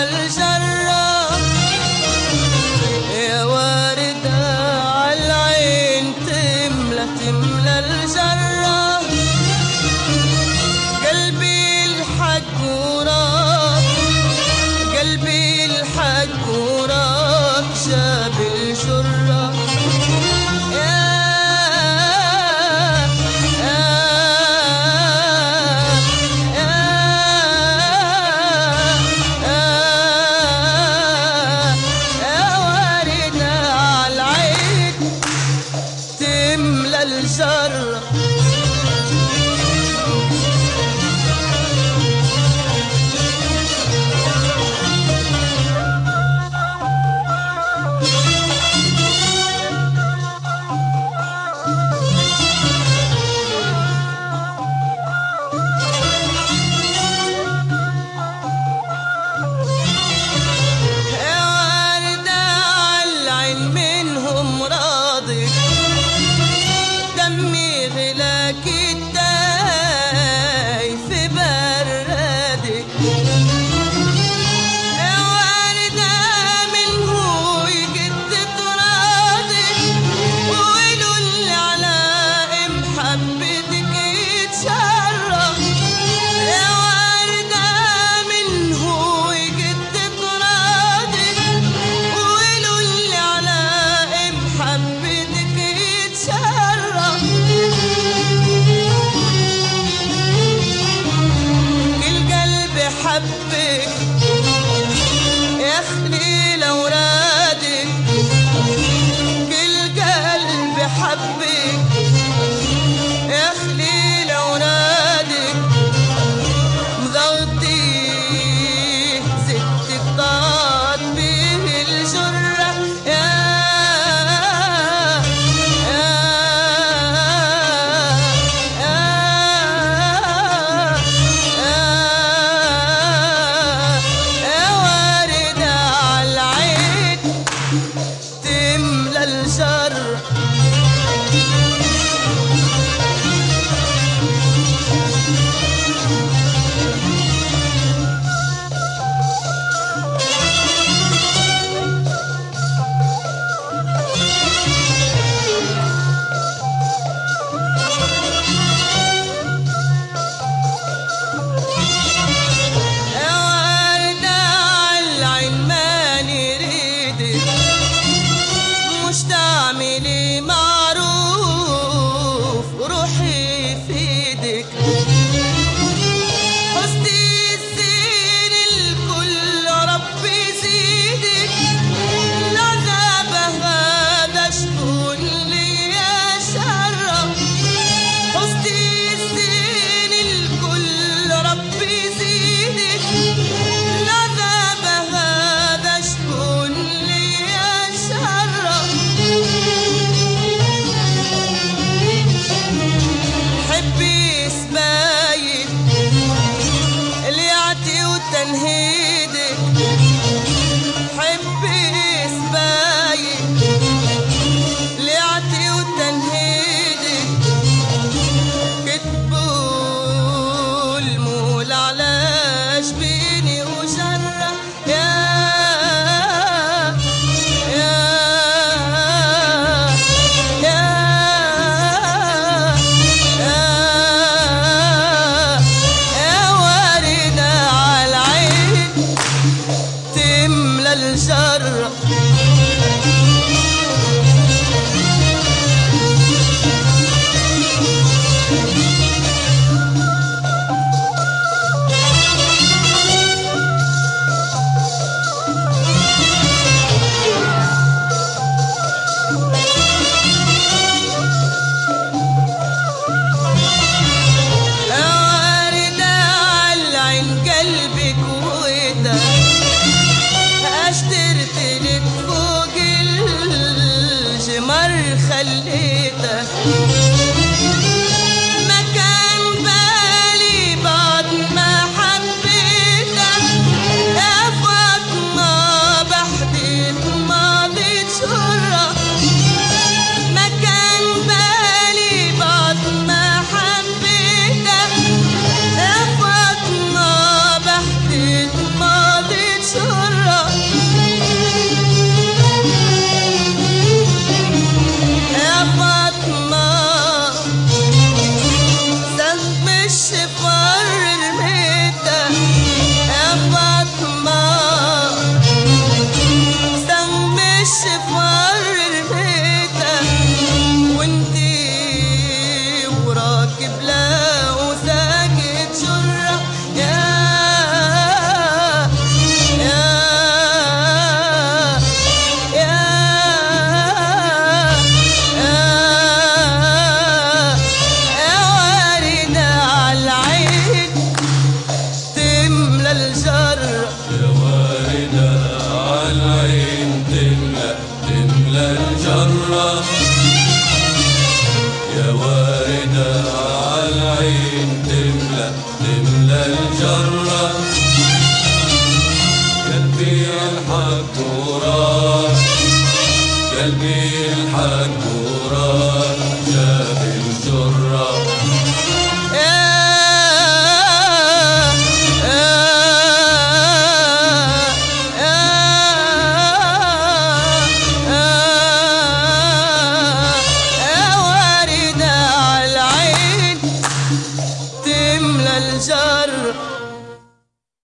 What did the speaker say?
الجرة يا واردة عالعين تملى الجرة قلبي الحق وراك قلبي الحق وراك جاب الجرة الجرة يا واردة عالعين منهم راضي دمي غلاك الداي في بردك يا واردة منه يجد ترادك وقولوا اللي على محبتك يتشرف يا واردة منه يجد ترادك وقولوا اللي على محبتك يتشرف حبك يا خليل أورادك كل قلب حبك يا خليل أورادك مضغطي ستك ضاعت به الجرة تملى الجرة تعملي معروف روحي في ايدك حسني الزين الكل ربي يزيدك العذاب هذا شكون ليا شرف حسني الزين الكل ربي يزيدك العذاب هذا شكون ليا شرف حبي سبايد اللي يعطي وتنهيدك حبي سبايد اللي يعطي وتنهيدك كتبوا المول على جبيني وجرة تملى الجرة اشترتلك فوق الجمر خليته ما كان بالي بعد ما حبيته يا فاطمة بحديث ماضي شرة ما كان بالي بعد ما حبيته يا فاطمة بحديث ماضي شرة واردة عالعين تملى الجرة، يا واردة عالعين تملى الجرة. قلبي الحق وراك، قلبي الحق وراك،